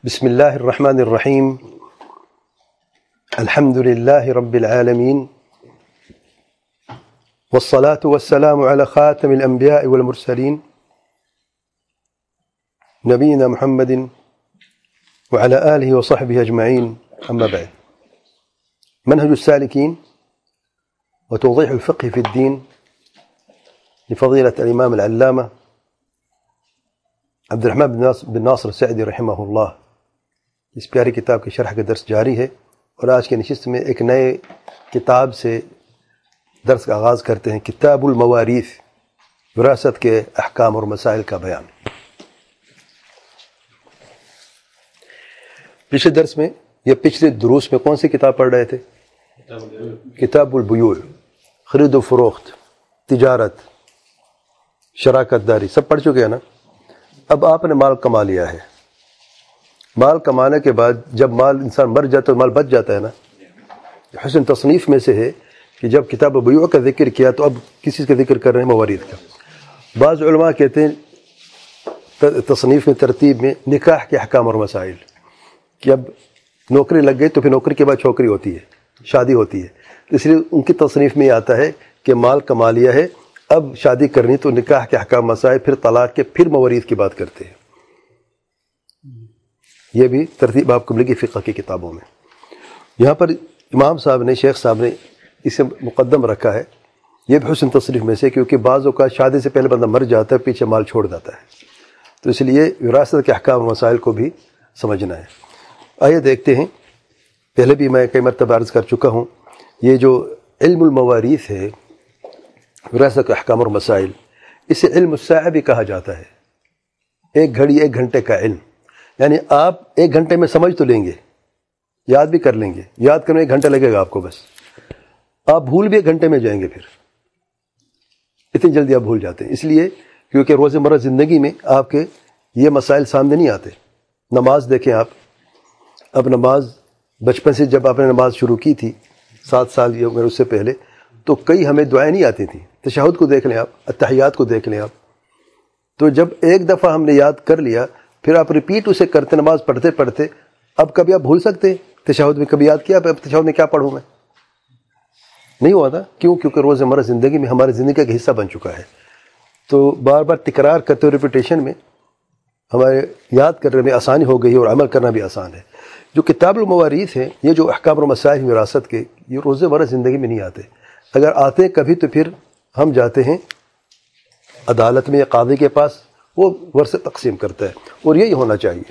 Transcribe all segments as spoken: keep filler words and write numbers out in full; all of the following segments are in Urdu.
بسم الله الرحمن الرحيم. الحمد لله رب العالمين، والصلاة والسلام على خاتم الأنبياء والمرسلين نبينا محمد وعلى آله وصحبه أجمعين. أما بعد، منهج السالكين وتوضيح الفقه في الدين لفضيلة الإمام العلامة عبد الرحمن بن ناصر السعدی رحمہ اللہ. اس پیاری کتاب کی شرح کا درس جاری ہے، اور آج کی نشست میں ایک نئے کتاب سے درس کا آغاز کرتے ہیں. کتاب المواريث، وراثت کے احکام اور مسائل کا بیان. پچھلے درس میں یا پچھلے دروس میں کون سی کتاب پڑھ رہے تھے؟ کتاب البیوع، خرید و فروخت، تجارت، شراکت داری، سب پڑھ چکے ہیں نا. اب آپ نے مال کما لیا ہے. مال کمانے کے بعد جب مال انسان مر جاتا ہے، مال بچ جاتا ہے نا. حسن تصنیف میں سے ہے کہ جب کتاب بیوع کا ذکر کیا تو اب کسی کا ذکر کر رہے ہیں؟ موارید کا. بعض علماء کہتے ہیں تصنیف میں، ترتیب میں، نکاح کے احکام اور مسائل، کہ اب نوکری لگ گئی تو پھر نوکری کے بعد چھوکری ہوتی ہے، شادی ہوتی ہے. اس لیے ان کی تصنیف میں آتا ہے کہ مال کما لیا ہے، اب شادی کرنی تو نکاح کے احکام مسائل، پھر طلاق کے، پھر موارید کی بات کرتے ہیں. یہ بھی ترتیب آپ کو ملے گی فقہ کی کتابوں میں. یہاں پر امام صاحب نے، شیخ صاحب نے اسے مقدم رکھا ہے. یہ بھی حسن تصریف میں سے، کیونکہ بعض اوقات شادی سے پہلے بندہ مر جاتا ہے، پیچھے مال چھوڑ جاتا ہے، تو اس لیے وراثت کے احکام و مسائل کو بھی سمجھنا ہے. آئیے دیکھتے ہیں. پہلے بھی میں کئی مرتبہ عرض کر چکا ہوں، یہ جو علم المواريث ہے، وراثت کے احکام اور مسائل، اسے علم الساعہ بھی کہا جاتا ہے. ایک گھڑی ایک گھنٹے کا علم، یعنی آپ ایک گھنٹے میں سمجھ تو لیں گے، یاد بھی کر لیں گے. یاد کرنے ایک گھنٹہ لگے گا آپ کو، بس آپ بھول بھی ایک گھنٹے میں جائیں گے. پھر اتنی جلدی آپ بھول جاتے ہیں، اس لیے کیونکہ روزمرہ زندگی میں آپ کے یہ مسائل سامنے نہیں آتے. نماز دیکھیں آپ. اب نماز بچپن سے جب آپ نے نماز شروع کی تھی، سات سال یا اس سے پہلے، تو کئی ہمیں دعائیں نہیں آتی تھیں. تشہد کو دیکھ لیں آپ، اتحیات کو دیکھ لیں آپ. تو جب ایک دفعہ ہم نے یاد کر لیا، پھر آپ ریپیٹ اسے کرتے، نماز پڑھتے پڑھتے. اب کبھی آپ بھول سکتے ہیں؟ تشہد میں کبھی یاد کیا اب تشہد میں کیا پڑھوں میں؟ نہیں ہوا تھا. کیوں؟ کیونکہ روزمرہ زندگی میں ہمارے زندگی کا حصہ بن چکا ہے. تو بار بار تکرار کرتے ہوئے ریپیٹیشن میں ہمارے یاد کرنے میں آسانی ہو گئی، اور عمل کرنا بھی آسان ہے. جو کتاب المواريث ہے، یہ جو احکام اور مسائل وراثت کے، یہ روزمرہ زندگی میں نہیں آتے. اگر آتے ہیں کبھی تو پھر ہم جاتے ہیں عدالت میں یا قاضی کے پاس، وہ ورثہ تقسیم کرتا ہے، اور یہی ہونا چاہیے.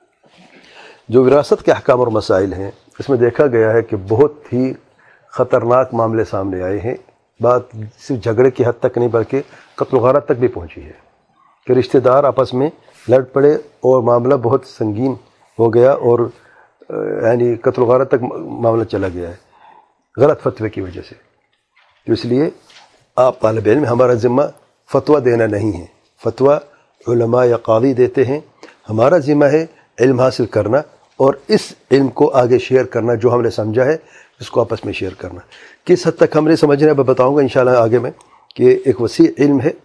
جو وراثت کے احکام اور مسائل ہیں، اس میں دیکھا گیا ہے کہ بہت ہی خطرناک معاملے سامنے آئے ہیں. بات صرف جھگڑے کی حد تک نہیں بلکہ قتل و غارت تک بھی پہنچی ہے، کہ رشتہ دار آپس میں لڑ پڑے اور معاملہ بہت سنگین ہو گیا، اور یعنی قتل و غارت تک معاملہ چلا گیا ہے غلط فتوے کی وجہ سے. تو اس لیے آپ طالب علم، ہمارا ذمہ فتویٰ دینا نہیں ہے. فتویٰ علماء یا قاضی دیتے ہیں. ہمارا ذمہ ہے علم حاصل کرنا، اور اس علم کو آگے شیئر کرنا. جو ہم نے سمجھا ہے اس کو آپس میں شیئر کرنا. کس حد تک ہم نے سمجھنا ہے میں بتاؤں گا انشاءاللہ آگے میں، کہ ایک وسیع علم ہے.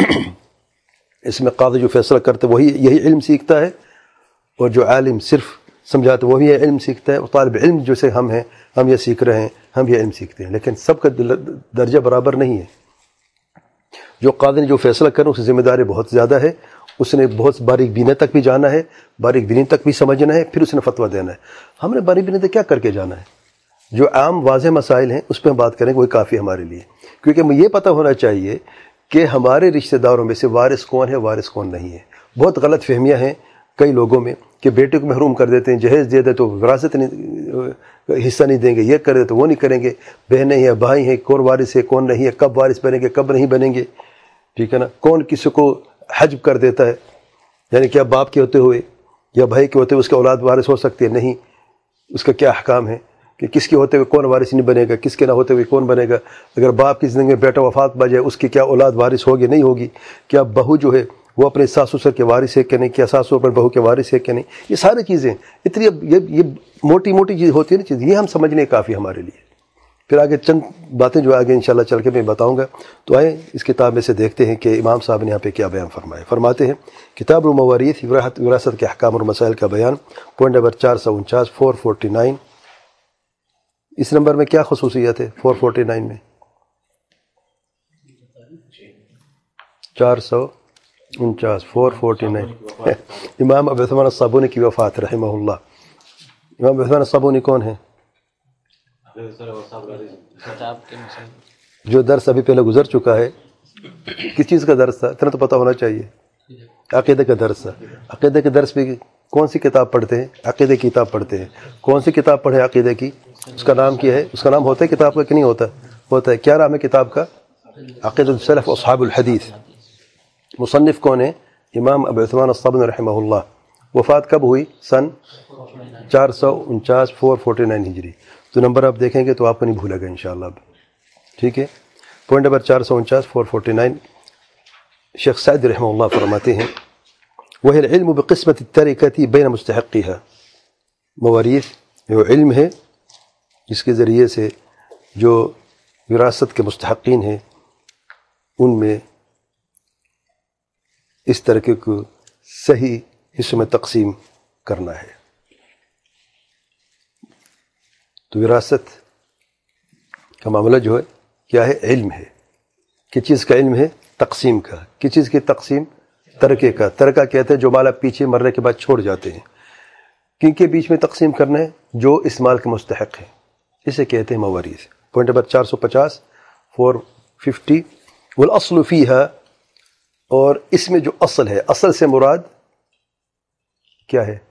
اس میں قاضی جو فیصلہ کرتے وہی یہی علم سیکھتا ہے، اور جو عالم صرف سمجھاتے وہ بھی یہ علم سیکھتا ہے. اور طالب علم جیسے ہم ہیں، ہم یہ سیکھ رہے ہیں، ہم یہ علم سیکھتے ہیں. لیکن سب کا درجہ برابر نہیں ہے. جو قاضی نے جو فیصلہ کرنا، اس کی ذمہ داری بہت زیادہ ہے. اس نے بہت باریک بینے تک بھی جانا ہے، باریک بینے تک بھی سمجھنا ہے، پھر اس نے فتویٰ دینا ہے. ہم نے باریک بینے تک کیا کر کے جانا ہے؟ جو عام واضح مسائل ہیں اس پہ ہم بات کریں گے، وہی کافی ہمارے لیے. کیونکہ ہمیں یہ پتہ ہونا چاہیے کہ ہمارے رشتہ داروں میں سے وارث کون ہے، وارث کون نہیں ہے. بہت غلط فہمیاں ہیں کئی لوگوں میں، کہ بیٹے کو محروم کر دیتے ہیں، جہیز دے دے تو وراثت نہیں، حصہ نہیں دیں گے، یہ کر دے تو وہ نہیں کریں گے. بہنیں ہیں، بھائی ہیں، کون وارث ہے کون نہیں ہے، کب وارث بنیں گے کب نہیں بنیں گے، ٹھیک ہے نا. کون کسی کو حجب کر دیتا ہے، یعنی کیا باپ کے ہوتے ہوئے یا بھائی کے ہوتے ہوئے اس کا اولاد وارث ہو سکتی ہے؟ نہیں. اس کا کیا احکام ہے کہ کس کے ہوتے ہوئے کون وارث نہیں بنے گا، کس کے نہ ہوتے ہوئے کون بنے گا. اگر باپ کی زندگی میں بیٹا وفات پا جائے، اس کی کیا اولاد وارث ہوگی نہیں ہوگی. کیا بہو جو ہے وہ اپنے ساس سسر کے وارث ہے کہ نہیں، کیا ساس اپنے بہو کے وارث ہے کہ نہیں. یہ ساری چیزیں اتنی، یہ یہ موٹی موٹی چیز ہوتی ہے نا چیز، یہ ہم سمجھنے کافی ہمارے لیے. پھر آگے چند باتیں جو آگے انشاءاللہ چل کے میں بتاؤں گا. تو آئیں اس کتاب میں سے دیکھتے ہیں کہ امام صاحب نے یہاں پہ کیا بیان فرمایا. فرماتے ہیں کتاب المواريث وراثت کے احکام اور مسائل کا بیان، پوائنٹ نمبر چار سو انچاس فور فورٹی نائن. اس نمبر میں کیا خصوصیت ہے فور فورٹی نائن میں؟ چار سو انچاس فور فورٹی نائن امام ابو عثمان الصابونی کی وفات رحمہ اللہ. امام ابو عثمان الصابونی کون ہیں؟ جو درس ابھی پہلے گزر چکا ہے، کس چیز کا درس تھا؟ اتنا تو پتہ ہونا چاہیے. عقیدہ کا درس تھا. عقیدہ کے درس میں کون سی کتاب پڑھتے ہیں؟ عقیدہ کی کتاب پڑھتے ہیں. کون سی کتاب پڑھے عقیدہ کی؟ اس کا نام کیا ہے؟ اس کا نام ہوتا ہے کتاب کا کہ نہیں ہوتا؟ ہوتا ہے. کیا نام ہے کتاب کا؟ عقیدۃ السلف اصحاب الحدیث. مصنف کون ہے؟ امام ابو عثمان الصابونی رحمہ اللہ. وفات کب ہوئی؟ سن چار سو انچاس فور فورٹی نائن ہجری. تو نمبر آپ دیکھیں گے تو آپ کو نہیں بھولے گا انشاءاللہ. ٹھیک ہے. پوائنٹ نمبر چار سو انچاس فور فورٹی نائن. شیخ سعد رحمہ اللہ فرماتے ہیں وہی العلم بقسمت الترکۃ بین مستحقیها. مواريث جو علم ہے جس کے ذریعے سے جو وراثت کے مستحقین ہیں ان میں اس طرح کو صحیح حصوں میں تقسیم کرنا ہے. تو وراثت کا معاملہ جو ہے کیا ہے؟ علم ہے. کس چیز کا علم ہے؟ تقسیم کا. کس چیز کی تقسیم؟ ترکے کا. ترکہ کہتے ہیں جو مال آپ پیچھے مرنے کے بعد چھوڑ جاتے ہیں. کن کے بیچ میں تقسیم کرنا ہے؟ جو اس مال کے مستحق ہیں، اسے کہتے ہیں مواريث. پوائنٹ نمبر چار سو پچاس فور ففٹی. والاصل فیہا، اور اس میں جو اصل ہے، اصل سے مراد کیا ہے؟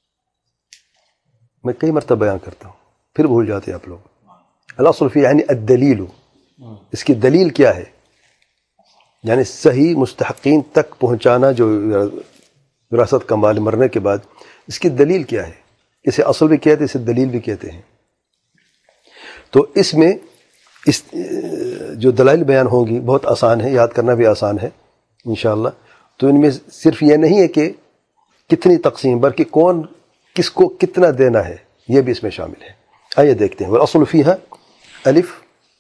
میں کئی مرتبہ بیان کرتا ہوں پھر بھول جاتے ہیں آپ لوگ. الاصل فی یعنی الدلیل. اس کی دلیل کیا ہے؟ یعنی صحیح مستحقین تک پہنچانا جو وراثت کا مال مرنے کے بعد، اس کی دلیل کیا ہے؟ اسے اصل بھی کہتے ہیں، اسے دلیل بھی کہتے ہیں. تو اس میں اس جو دلائل بیان ہوں گی بہت آسان ہے، یاد کرنا بھی آسان ہے انشاءاللہ. تو ان میں صرف یہ نہیں ہے کہ کتنی تقسیم، بلکہ کون کس کو کتنا دینا ہے یہ بھی اس میں شامل ہے. آئیے دیکھتے ہیں. والاصل فیہا الف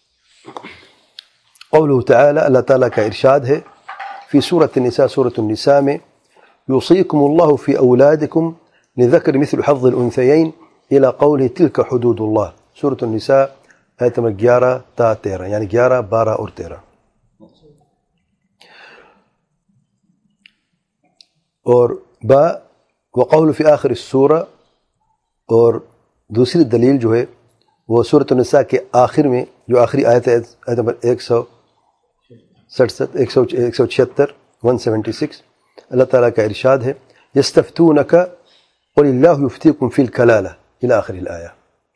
قوله تعالی، اللہ تعالیٰ کا ارشاد ہے فی سورۃ النساء، سورۃ النساء میں یوصیکم اللہ فی اولادکم للذکر مثل حظ الانثیین الی قوله تلک حدود اللہ. سورۃ النساء آیت نمبر گیارہ تا تیرہ، یعنی گیارہ بارہ اور تیرہ. اور با وقول فی آخر السورہ، اور دوسری دلیل جو ہے وہ سورۃ النساء کے آخر میں جو آخری آیت ہے، آیت نمبر ایک سو سڑسٹھ ایک سو ایک سو چھہتر ون سیونٹی سکس. اللہ تعالیٰ کا ارشاد ہے یستفتونک قل اللہ یفتیکم فی الکلالہ الی آخر الآیہ.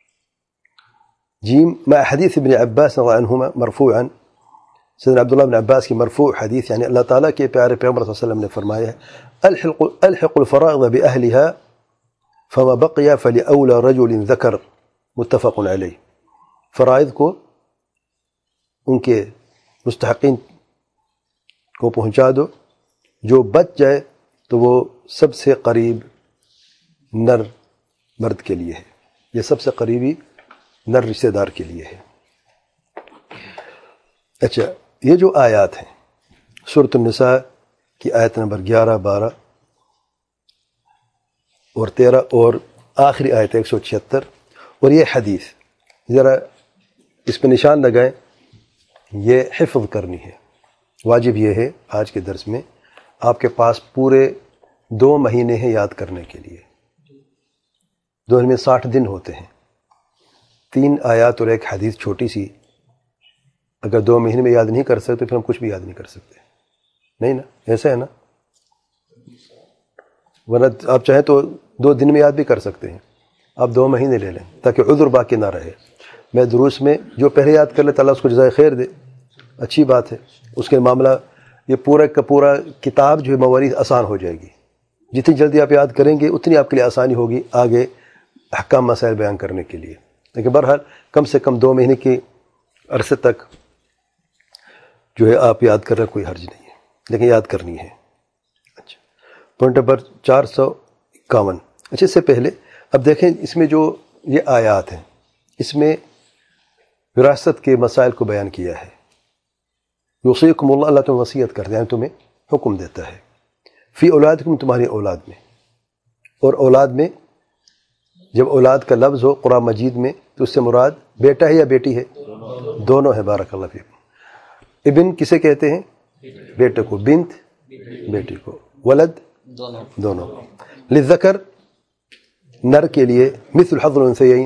جیم مع حدیث ابن عباس رضی اللہ عنہما مرفوعا، سیدنا عبداللہ بن عباس کی مرفوع حدیث، یعنی اللہ تعالیٰ کے پیارے پیغمبر صلی اللہ علیہ وسلم نے فرمایا ہے الحق الحق الفرائض بأہلها فما بقي فلأولى رجل ذکر. متفق علیہ. فرائض کو ان کے مستحقین کو پہنچا دو، جو بچ جائے تو وہ سب سے قریب نر مرد کے لیے ہے، یہ سب سے قریبی نر رشتہ دار کے لیے ہے. اچھا، یہ جو آیات ہیں سورۃ النساء کی آیت نمبر گیارہ بارہ اور تیرہ اور آخری آیت ایک سو چھہتر اور یہ حدیث، ذرا اس پہ نشان لگائیں. یہ حفظ کرنی ہے. واجب یہ ہے آج کے درس میں آپ کے پاس پورے دو مہینے ہیں یاد کرنے کے لیے. دو میں ساٹھ دن ہوتے ہیں. تین آیات اور ایک حدیث چھوٹی سی، اگر دو مہینے میں یاد نہیں کر سکتے پھر ہم کچھ بھی یاد نہیں کر سکتے. نہیں نا؟ ایسا ہے نا؟ ورنہ آپ چاہیں تو دو دن میں یاد بھی کر سکتے ہیں. آپ دو مہینے لے لیں تاکہ عذر باقی نہ رہے. میں دروس میں جو پہلے یاد کر لے اللہ اس کو جزائے خیر دے، اچھی بات ہے. اس کے معاملہ یہ پورا کا پورا کتاب جو ہے مواريث آسان ہو جائے گی. جتنی جلدی آپ یاد کریں گے اتنی آپ کے لیے آسانی ہوگی آگے احکام مسائل بیان کرنے کے لیے. لیکن بہرحال کم سے کم دو مہینے کی عرصے تک جو ہے آپ یاد کر رہے کوئی حرج نہیں ہے، لیکن یاد کرنی ہے. اچھا، پوائنٹ نمبر چار سو اکاون. اچھا، اس سے پہلے اب دیکھیں اس میں جو یہ آیات ہیں اس میں وراثت کے مسائل کو بیان کیا ہے. یوصیکم اللہ، اللہ تمہیں وصیت کرتے ہیں، تمہیں حکم دیتا ہے. فی اولادکم، تمہاری اولاد میں. اور اولاد میں جب اولاد کا لفظ ہو قرآن مجید میں تو اس سے مراد بیٹا ہے یا بیٹی ہے؟ دونوں ہے. بارک اللہ فیکم. ابن کسے کہتے ہیں؟ بیٹے کو. بنت بیٹی کو. ولد دونوں. للذکر نر کے لیے مثل حظ الانثیین،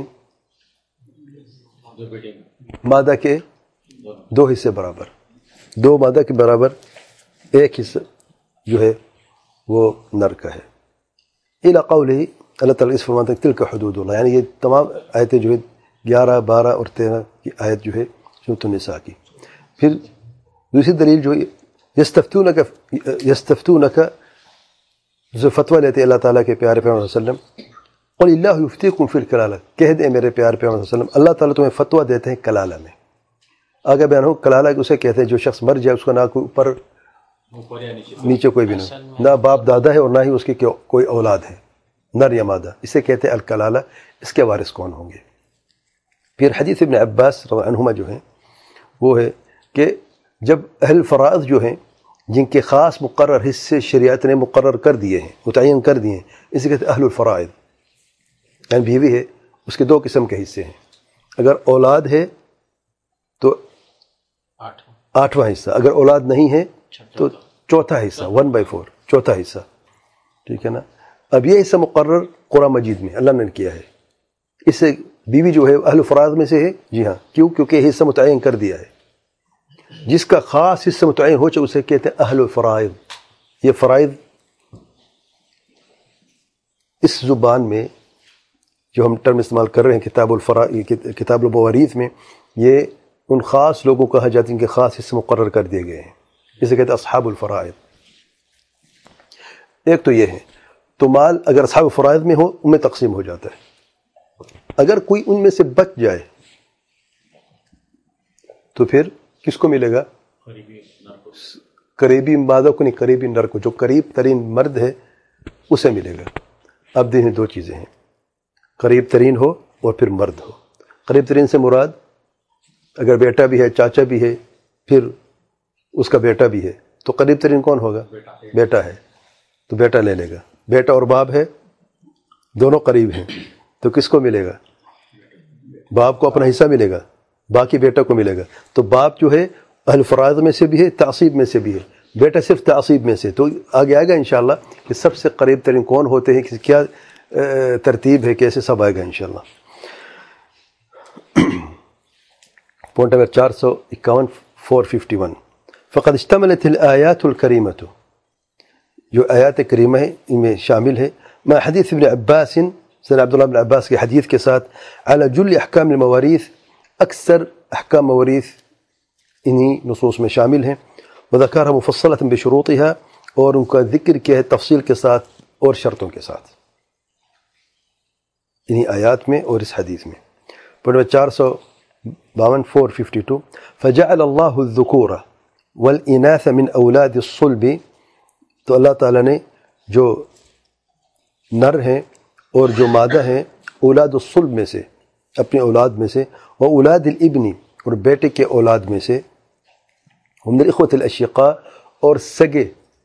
مادہ کے دو حصے برابر، دو مادہ کے برابر ایک حصہ جو ہے وہ نر کا ہے. الی قولہ، اللہ تعالیٰ اس فرماتے ہیں تلک حدود اللہ، یعنی یہ تمام آیتیں جو ہے گیارہ بارہ اور تیرہ کی آیت جو ہے سورۃ النساء کی. پھر دوسری دلیل جو یستفتونک یستفتونک جو فتویٰ لیتے اللہ تعالیٰ کے پیارے پیغمبر صلی اللہ علیہ وسلم، قل اللہ یفتیکم فی الکلالہ، کہہ دیں میرے پیارے پیغمبر صلی اللہ علیہ وسلم اللہ تعالیٰ تمہیں فتویٰ دیتے ہیں کلالہ میں. آگے بیان ہو کلالہ اسے کہتے ہیں جو شخص مر جائے اس کا نہ کوئی اوپر نیچے کوئی بھی نہیں، نہ باپ دادا ہے اور نہ ہی اس کی کوئی اولاد ہے نر یا مادہ، اسے کہتے ہیں الکلالہ. اس کے وارث کون ہوں گے؟ پھر حدیث ابن عباس رضی اللہ عنہما جو ہیں وہ ہے کہ جب اہل فرائض جو ہیں جن کے خاص مقرر حصے شریعت نے مقرر کر دیے ہیں، متعین کر دیے ہیں، اسے کہتے ہیں اہل الفرائض. یعنی بیوی ہے، اس کے دو قسم کے حصے ہیں. اگر اولاد ہے تو آٹھواں حصہ، اگر اولاد نہیں ہے تو چوتھا حصہ، ون بائی فور، چوتھا حصہ. ٹھیک ہے نا. اب یہ حصہ مقرر قرآن مجید میں اللہ نے کیا ہے. اس سے بیوی جو ہے اہل فرائض میں سے ہے. جی ہاں، کیوں؟ کیونکہ یہ حصہ متعین کر دیا ہے. جس کا خاص حصہ متعین ہو چاہے اسے کہتے ہیں اہل الفرائض. یہ فرائض اس زبان میں جو ہم ٹرم استعمال کر رہے ہیں کتاب الفرائض، کتاب المواريث میں، یہ ان خاص لوگوں کو کہا جاتا ہے جن کے خاص حصے مقرر کر دیے گئے ہیں. اسے کہتے ہیں اصحاب الفرائض. ایک تو یہ ہے، تو مال اگر اصحاب الفرائض میں ہو ان میں تقسیم ہو جاتا ہے. اگر کوئی ان میں سے بچ جائے تو پھر کس کو ملے گا؟ قریبی مادہ کو نہیں، قریبی نر کو. جو قریب ترین مرد ہے اسے ملے گا. اب دیکھیں دو چیزیں ہیں، قریب ترین ہو اور پھر مرد ہو. قریب ترین سے مراد اگر بیٹا بھی ہے، چاچا بھی ہے، پھر اس کا بیٹا بھی ہے، تو قریب ترین کون ہوگا؟ بیٹا ہے تو بیٹا لے لے گا. بیٹا اور باپ ہے، دونوں قریب ہیں، تو کس کو ملے گا؟ باپ کو اپنا حصہ ملے گا، باقی بیٹا کو ملے گا. تو باپ جو ہے اہل فرائض میں سے بھی ہے، تعصیب میں سے بھی ہے. بیٹا صرف تعصیب میں سے. تو آگے آئے گا انشاءاللہ کہ سب سے قریب ترین کون ہوتے ہیں، کیا ترتیب ہے، کیسے سب آئے گا انشاءاللہ. پوائنٹ نمبر چار سو اکاون فور ففٹی ون. فقد اشتملت الآیات الکریمۃ، جو آیات کریمہ ہیں ان میں شامل ہے، میں حدیث ابن عباس، سیدنا عبداللہ بن عباس کے حدیث کے ساتھ، علی جل احکام المواريث، اکثر احکام مواريث انہی نصوص میں شامل ہیں. وذکرها مفصلۃ بشروطها، اور ان کا ذکر کیا ہے تفصیل کے ساتھ اور شرطوں کے ساتھ انہی آیات میں اور اس حدیث میں. پوائنٹ چار سو باون فور ففٹی ٹو. فجعل اللہ الذکور والاناث من اولاد الصلب، تو اللہ تعالیٰ نے جو نر ہیں اور جو مادہ ہیں اولاد الصلب میں سے، اپنی اولاد میں سے، و اولاد الابن، اور بیٹے کے اولاد میں سے، من الاخوة الاشقاء، اور سگے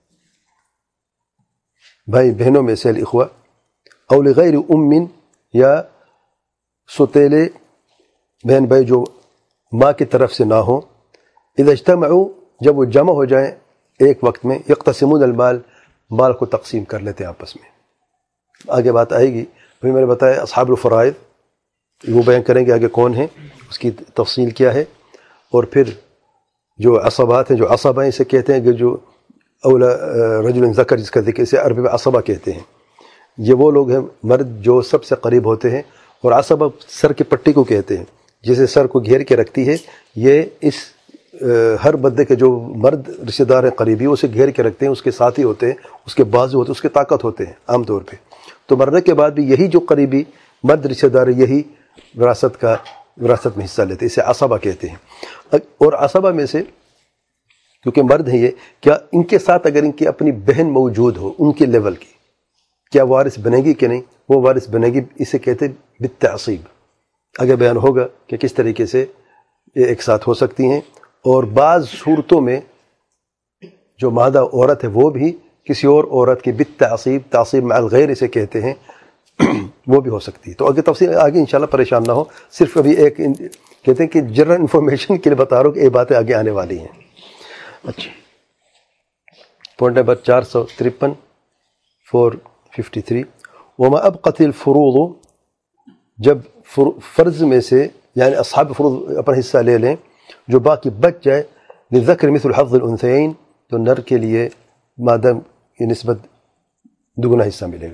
بھائی بہنوں میں سے الاخوہ، او لغیر ام، یا ستیلے بہن بھائی جو ماں کی طرف سے نہ ہوں. اذا اجتمعوا، جب وہ جمع ہو جائیں ایک وقت میں، یقتسمون المال، مال کو تقسیم کر لیتے ہیں آپس میں. آگے بات آئے گی. ابھی میں نے بتایا اصحاب الفرائض، وہ بیان کریں گے آگے کون ہیں، اس کی تفصیل کیا ہے. اور پھر جو عصبات ہیں، جو عصبہ اسے کہتے ہیں کہ جو اولا رجل ذکر، جس کا ذکر اسے عربی میں عصبہ کہتے ہیں. یہ وہ لوگ ہیں مرد جو سب سے قریب ہوتے ہیں. اور عصبہ سر کی پٹی کو کہتے ہیں، جسے سر کو گھیر کے رکھتی ہے. یہ اس ہر بندے کے جو مرد رشتہ دار ہیں قریبی، اسے گھیر کے رکھتے ہیں، اس کے ساتھی ہوتے ہیں، اس کے بازو ہوتے ہیں، اس کے طاقت ہوتے ہیں عام طور پہ. تو مرنے کے بعد بھی یہی جو قریبی مرد رشتہ دار یہی وراثت کا وراثت میں حصہ لیتے ہیں. اسے عصبہ کہتے ہیں. اور عصبہ میں سے کیونکہ مرد ہیں یہ، کیا ان کے ساتھ اگر ان کی اپنی بہن موجود ہو ان کے لیول کی، کیا وارث بنے گی کہ نہیں؟ وہ وارث بنے گی. اسے کہتے ہیں بالتعصیب. آگے بیان ہوگا کہ کس طریقے سے یہ ایک ساتھ ہو سکتی ہیں، اور بعض صورتوں میں جو مادہ عورت ہے وہ بھی کسی اور عورت کی بالتعصیب، تعصیب مع الغیر اسے کہتے ہیں، وہ بھی ہو سکتی ہے۔ تو اگر تفصیل آگے انشاءاللہ پریشان نہ ہو، صرف ابھی ایک کہتے ہیں کہ جنرل انفارمیشن کے لیے بتا رہا ہوں کہ یہ باتیں آگے آنے والی ہیں۔ اچھا، پوائنٹ نمبر چار سو ترپن فور ففٹی تھری وما ابقت الفروض، جب فرض میں سے یعنی اصحاب فروض اپنا حصہ لے لیں، جو باقی بچ جائے، للذکر مثل حظ الانثیین، تو نر کے لیے مادہ کی نسبت دگنا حصہ ملے گا۔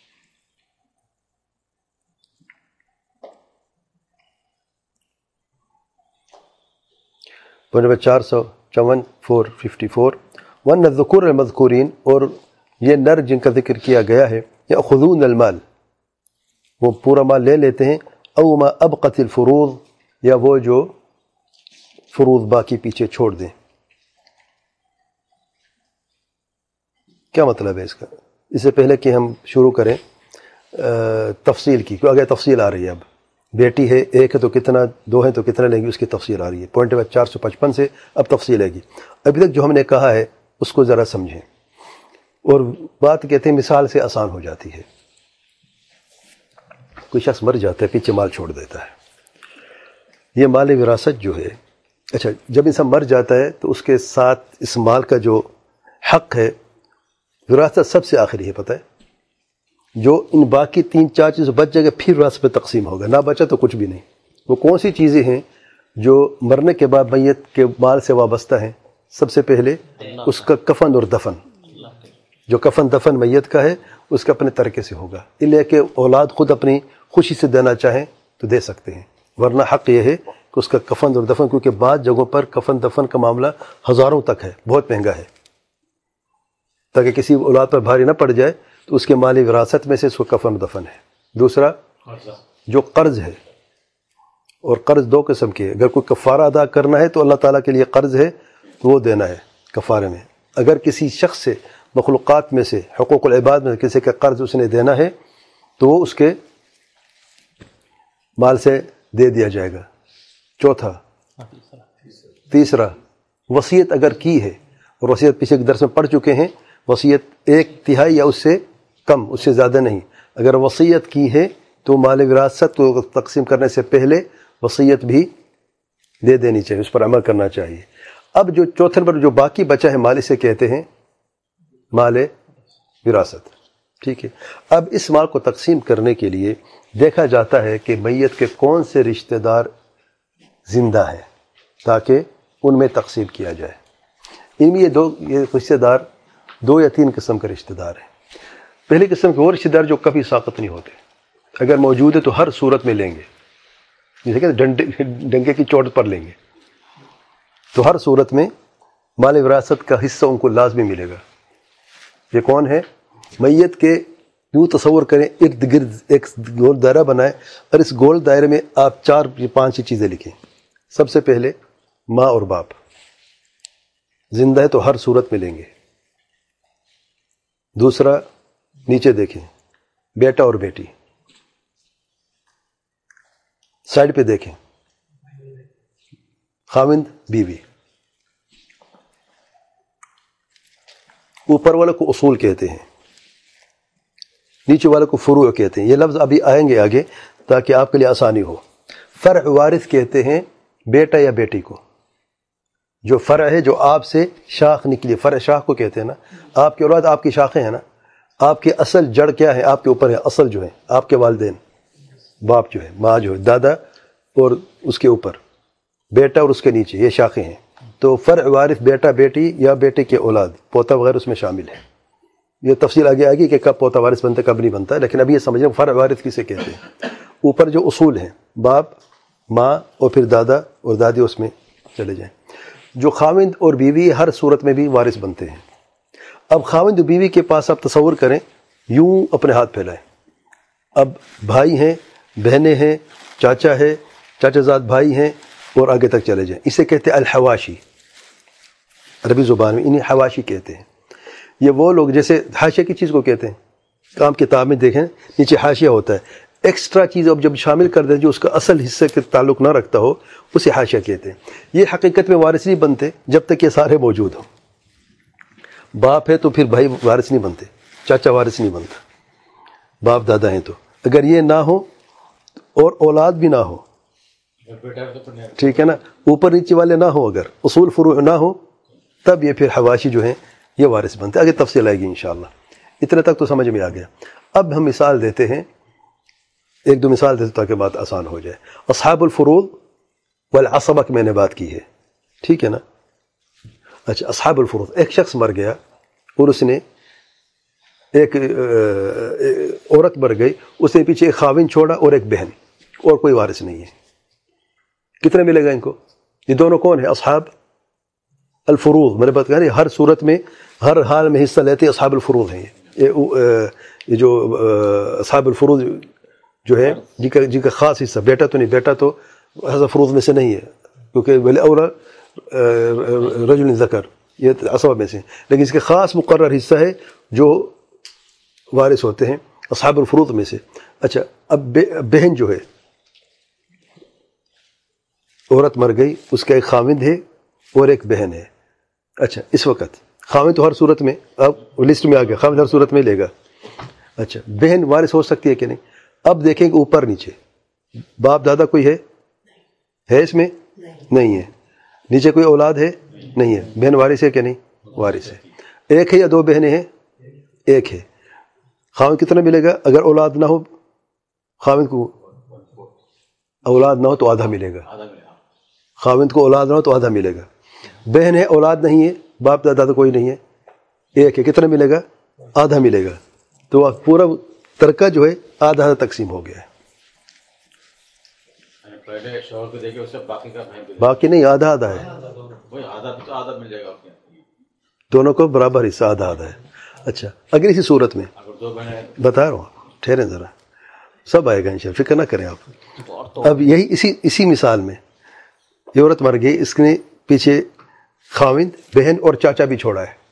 پوائنٹ نمبر چار سو چون فور ففٹی فور وَأَنَّ الذُّكُورَ الْمَذْكُورِينَ، اور یہ نر جن کا ذکر کیا گیا ہے، يَأْخُذُونَ الْمَال، وہ پورا مال لے لیتے ہیں، او ما ابقت الفروض، یا وہ جو فروض باقی پیچھے چھوڑ دیں۔ کیا مطلب ہے اس کا؟ اس سے پہلے کہ ہم شروع کریں تفصیل کی، کیونکہ آگے تفصیل آ رہی ہے، اب بیٹی ہے ایک ہے تو کتنا، دو ہیں تو کتنا لیں گی، اس کی تفصیل آ رہی ہے۔ پوائنٹ نمبر چار سو پچپن سے اب تفصیل ہے گی۔ ابھی تک جو ہم نے کہا ہے اس کو ذرا سمجھیں، اور بات کہتے ہیں مثال سے آسان ہو جاتی ہے۔ کوئی شخص مر جاتا ہے، پیچھے مال چھوڑ دیتا ہے، یہ مال وراثت جو ہے، اچھا جب انسان مر جاتا ہے تو اس کے ساتھ اس مال کا جو حق ہے، وراثت سب سے آخری ہے، پتہ ہے، جو ان باقی تین چار چیزیں بچ جائے گا پھر وراثت پہ تقسیم ہوگا، نہ بچا تو کچھ بھی نہیں۔ وہ کون سی چیزیں ہیں جو مرنے کے بعد میت کے مال سے وابستہ ہیں؟ سب سے پہلے اس کا کفن اور دفن، جو کفن دفن میت کا ہے اس کا اپنے ترکے سے ہوگا، اس لیے کہ اولاد خود اپنی خوشی سے دینا چاہیں تو دے سکتے ہیں، ورنہ حق یہ ہے کہ اس کا کفن اور دفن، کیونکہ بعض جگہوں پر کفن دفن کا معاملہ ہزاروں تک ہے، بہت مہنگا ہے، تاکہ کسی اولاد پر بھاری نہ پڑ جائے تو اس کے مالی وراثت میں سے اس کو کفن دفن ہے۔ دوسرا جو قرض ہے، اور قرض دو قسم کے، اگر کوئی کفارہ ادا کرنا ہے تو اللہ تعالیٰ کے لیے قرض ہے تو وہ دینا ہے کفارے میں، اگر کسی شخص سے مخلوقات میں سے حقوق العباد میں کسی کا قرض اس نے دینا ہے تو وہ اس کے مال سے دے دیا جائے گا۔ چوتھا تیسرا وصیت اگر کی ہے، اور وصیت پیچھے کے درس میں پڑھ چکے ہیں، وصیت ایک تہائی یا اس سے کم، اس سے زیادہ نہیں، اگر وصیت کی ہے تو مال وراثت کو تقسیم کرنے سے پہلے وصیت بھی دے دینی چاہیے، اس پر عمل کرنا چاہیے۔ اب جو چوتھے نمبر جو باقی بچا ہے مال، اسے کہتے ہیں مال وراثت، ٹھیک ہے۔ اب اس مال کو تقسیم کرنے کے لیے دیکھا جاتا ہے کہ میت کے کون سے رشتہ دار زندہ ہیں تاکہ ان میں تقسیم کیا جائے۔ ان میں یہ دو یہ رشتہ دار دو یا تین قسم کے رشتہ دار ہیں۔ پہلی قسم کے وہ رشتہ دار جو کبھی ساقط نہیں ہوتے، اگر موجود ہے تو ہر صورت میں لیں گے، جیسے کہ ڈنڈے ڈنگے کی چوٹ پر لیں گے، تو ہر صورت میں مال وراثت کا حصہ ان کو لازمی ملے گا۔ یہ کون ہے؟ میت کے یوں تصور کریں، ارد گرد ایک گول دائرہ بنائیں، اور اس گول دائرے میں آپ چار یا پانچ ہی چیزیں لکھیں۔ سب سے پہلے ماں اور باپ زندہ ہے تو ہر صورت میں لیں گے۔ دوسرا نیچے دیکھیں، بیٹا اور بیٹی، سائڈ پہ دیکھیں، خاوند بیوی، اوپر والے کو اصول کہتے ہیں، نیچے والے کو فروع کہتے ہیں۔ یہ لفظ ابھی آئیں گے آگے تاکہ آپ کے لیے آسانی ہو۔ فرع وارث کہتے ہیں بیٹا یا بیٹی کو، جو فرع ہے، جو آپ سے شاخ نکلی، فرع شاخ کو کہتے ہیں نا، آپ کی اولاد آپ کی شاخیں ہیں نا، آپ کے اصل جڑ کیا ہے؟ آپ کے اوپر ہے، اصل جو ہے آپ کے والدین، باپ جو ہے، ماں جو ہے، دادا، اور اس کے اوپر بیٹا اور اس کے نیچے، یہ شاخیں ہیں۔ تو فرع وارث بیٹا بیٹی یا بیٹے کے اولاد، پوتا وغیرہ اس میں شامل ہے۔ یہ تفصیل آگے آئے گی کہ کب پوتا وارث بنتا ہے کب نہیں بنتا، لیکن ابھی یہ سمجھیں فرع وارث کسے کہتے ہیں۔ اوپر جو اصول ہیں، باپ، ماں اور پھر دادا اور دادی، اس میں چلے جائیں۔ جو خاوند اور بیوی ہر صورت میں بھی وارث بنتے ہیں۔ اب خاوند اور بیوی کے پاس آپ تصور کریں، یوں اپنے ہاتھ پھیلائیں، اب بھائی ہیں، بہنیں ہیں، چاچا ہے، چاچا زاد بھائی ہیں، اور آگے تک چلے جائیں۔ اسے کہتے ہیں الحواشی، عربی زبان میں انہیں حواشی کہتے ہیں۔ یہ وہ لوگ جیسے حاشیہ کی چیز کو کہتے ہیں، کام کتاب میں دیکھیں نیچے حاشیہ ہوتا ہے، ایکسٹرا چیز اب جب شامل کر دیں جو اس کا اصل حصے کے تعلق نہ رکھتا ہو اسے حاشیہ کہتے ہیں. یہ حقیقت میں وارث نہیں بنتے جب تک یہ سارے موجود ہوں. باپ ہے تو پھر بھائی وارث نہیں بنتے, چاچا وارث نہیں بنتا, باپ دادا ہیں تو. اگر یہ نہ ہو اور اولاد بھی نہ ہو, ٹھیک ہے نا, اوپر نیچے والے نہ ہو, اگر اصول فروع نہ ہو تب یہ پھر حواشی جو ہیں یہ وارث بنتے ہیں. آگے تفصیل آئے گی انشاءاللہ. اتنے تک تو سمجھ میں آ گیا. اب ہم مثال دیتے ہیں, ایک دو مثال دیتے تاکہ بات آسان ہو جائے. اصحاب الفروض والعصبہ کی میں نے بات کی ہے, ٹھیک ہے نا. اچھا, اصحاب الفروض, ایک شخص مر گیا اور اس نے ایک عورت مر گئی, اس نے پیچھے ایک خاوند چھوڑا اور ایک بہن, اور کوئی وارث نہیں ہے. کتنے ملے گا ان کو؟ یہ دونوں کون ہیں؟ اصحاب الفروض. میں نے بات کہا ہر صورت میں ہر حال میں حصہ لیتے اصحاب الفروض ہیں. یہ جو اصحاب الفروض جو ہے جن کا جن کا خاص حصہ, بیٹا تو نہیں, بیٹا تو اصحاب الفروض میں سے نہیں ہے کیونکہ ولی اولا رجل ذکر, یہ عصبہ میں سے, لیکن اس کے خاص مقرر حصہ ہے جو وارث ہوتے ہیں اصحاب الفروض میں سے. اچھا, اب بہن جو ہے, عورت مر گئی, اس کا ایک خاوند ہے اور ایک بہن ہے. اچھا, اس وقت خاوند تو ہر صورت میں, اب لسٹ میں آ گیا, خاوند ہر صورت میں لے گا. اچھا, بہن وارث ہو سکتی ہے کہ نہیں؟ اب دیکھیں کہ اوپر نیچے باپ دادا کوئی ہے ہے اس میں نہیں ہے, نیچے کوئی اولاد ہے نہیں ہے, بہن وارث ہے کہ نہیں؟ وارث ہے. ایک ہے یا دو بہنیں ہیں؟ ایک ہے. خاوند کتنا ملے گا؟ اگر اولاد نہ ہو, خاوند کو اولاد نہ ہو تو آدھا ملے گا. خاوند کو اولاد نہ ہو تو آدھا ملے گا. بہن ہے, اولاد نہیں ہے, باپ دادا تو کوئی نہیں ہے, ایک ہے, کتنا ملے گا؟ آدھا ملے گا. تو پورا ترکہ جو ہے آدھا آدھا تقسیم ہو گیا ہے. باقی نہیں, آدھا آدھا ہے, دونوں کو برابر حصہ آدھا آدھا ہے. اچھا, اگر اسی صورت میں بتا رہا ہوں, ٹھہریں ذرا, سب آئے گا انشاءاللہ, فکر نہ کریں آپ. اب یہی اسی اسی مثال میں یہ عورت مر گئی, اس نے پیچھے خاوند, بہن اور چاچا بھی چھوڑا ہے.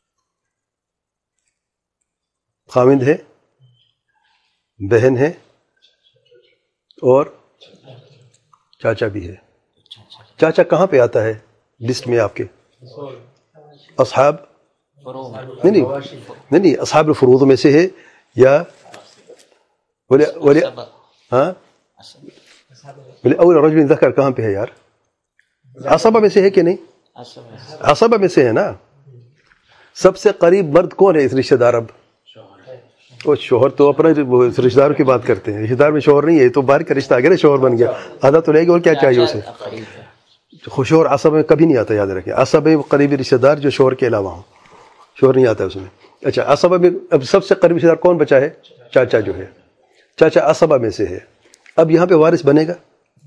خاوند ہے, بہن ہے اور چاچا بھی ہے. چاچا کہاں پہ آتا ہے لسٹ میں آپ کے؟ اصحاب نہیں نہیں نہیں نہیں اصحاب الفروض میں سے ہے یا ولی ولی ہاں ولی اول رجل ذکر کہاں پہ ہے یار؟ عصبہ میں سے ہے کہ نہیں؟ عصبہ میں سے ہے نا. سب سے قریب مرد کون ہے اس رشتہ دار؟ اب وہ شوہر تو اپنا رشتہ داروں کی بات کرتے ہیں, رشتہ دار میں شوہر نہیں ہے, تو باہر کا رشتہ آ گیا نا, شوہر بن گیا, آدھا تو لے گا, اور کیا چاہیے اسے؟ شوہر عصبہ میں کبھی نہیں آتا, یاد رکھیں. عصبہ میں قریبی رشتہ دار جو شوہر کے علاوہ ہوں, شوہر نہیں آتا اس میں. اچھا, عصبہ میں اب سب سے قریبی رشتہ دار کون بچا ہے؟ چاچا جو ہے, چاچا عصبہ میں سے ہے. اب یہاں پہ وارث بنے گا؟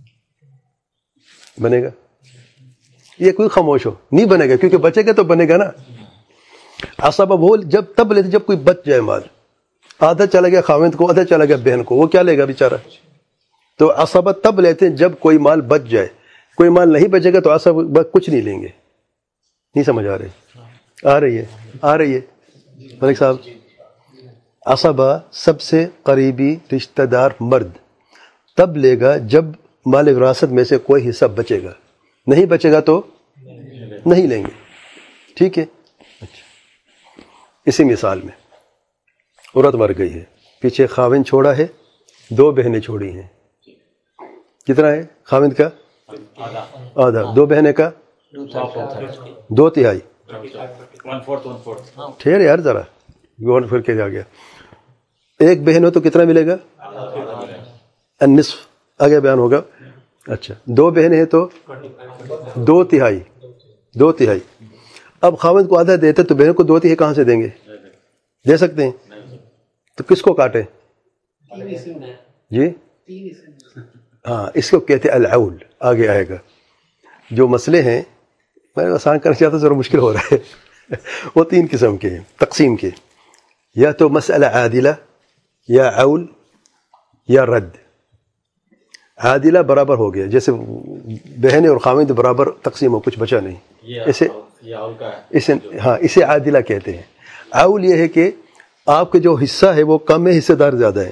بنے گا؟ یہ کوئی خاموش ہو, نہیں بنے گا, کیونکہ بچے گا تو بنے گا نا. عصبہ وہ جب تب لیتے جب کوئی بچ جائے مال, آدھا چلا گیا خاوند کو, آدھا چلا گیا بہن کو, وہ کیا لے گا بیچارہ؟ تو عصبہ تب لیتے ہیں جب کوئی مال بچ جائے. کوئی مال نہیں بچے گا تو عصبہ کچھ نہیں لیں گے. نہیں سمجھ آ رہی؟ آ رہی ہے آ رہی ہے ملک صاحب. عصبہ سب سے قریبی رشتہ دار مرد تب لے گا جب مال وراثت میں سے کوئی حصہ بچے گا, نہیں بچے گا تو نہیں لیں گے. ٹھیک ہے. اچھا, اسی مثال میں عورت مر گئی ہے, پیچھے خاوند چھوڑا ہے, دو بہنیں چھوڑی ہیں. کتنا ہے خاوند کا؟ آدھا. دو بہنیں کا دو تہائی. ٹھہر یار ذرا, غور پھر کے جا گیا. ایک بہن ہو تو کتنا ملے گا؟ النصف, آگے بیان ہوگا. اچھا, دو بہنیں ہیں تو دو تہائی. دو تہائی. اب خاوند کو آدھا دیتے تو بہنوں کو دو تہائی کہاں سے دیں گے؟ دے سکتے ہیں؟ تو کس کو کاٹے؟ جی ہاں, اس کو کہتے ہیں العول. آگے آئے گا. جو مسئلے ہیں میں آسان کرنا چاہتا ہوں, ذرا مشکل ہو رہا ہے. وہ تین قسم کے ہیں تقسیم کے, یا تو مسئلہ عادلہ, یا عول, یا رد. عادلہ برابر ہو گیا, جیسے بہنیں اور خاوند برابر تقسیم ہو, کچھ بچا نہیں. اسے اسے ہاں اسے عادلہ کہتے ہیں. عول یہ ہے کہ آپ کے جو حصہ ہے وہ کم ہے, حصے دار زیادہ ہے.